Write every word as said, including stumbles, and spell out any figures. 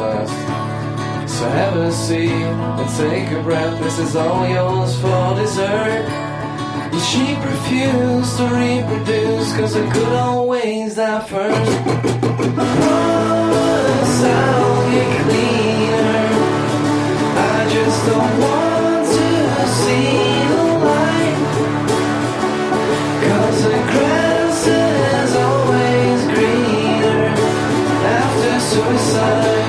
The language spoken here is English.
last. So have a seat and take a breath. This is all yours for dessert. Your sheep refused to reproduce, cause it could always die first. One sound